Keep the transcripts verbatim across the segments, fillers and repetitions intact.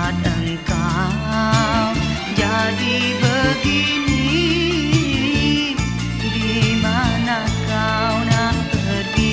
melihat engkau jadi begini. Di mana kau nak pergi?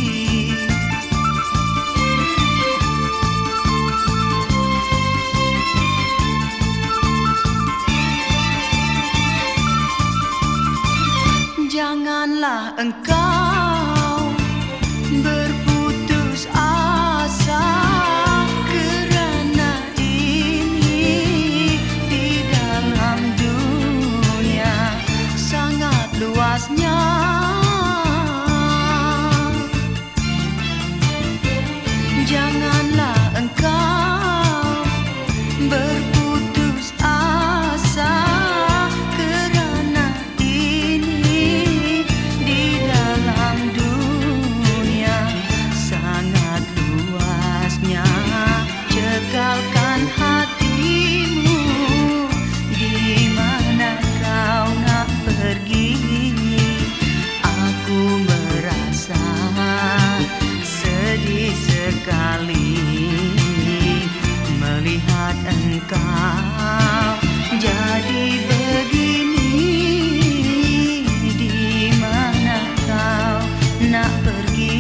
Janganlah engkau berputus asa, kerana ini di dalam dunia sangat luasnya. Janganlah engkau berputus asa, kerana ini di dalam dunia sangat luasnya. Cekalkan hatimu, di mana kau nak pergi? Aku merasa sedih sekali melihat engkau jadi begini. Di mana kau nak pergi?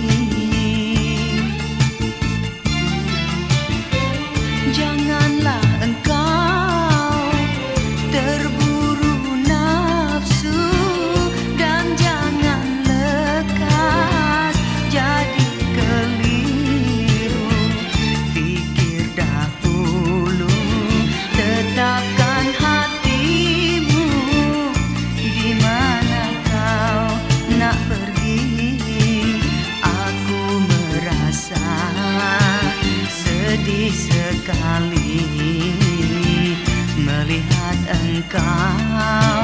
Janganlah engkau terburu nafsu, dan jangan lekas jadi keliru. Fikir dahulu, tetapkan hatimu, di mana kau nak pergi. Aku merasa sedih sekali melihat engkau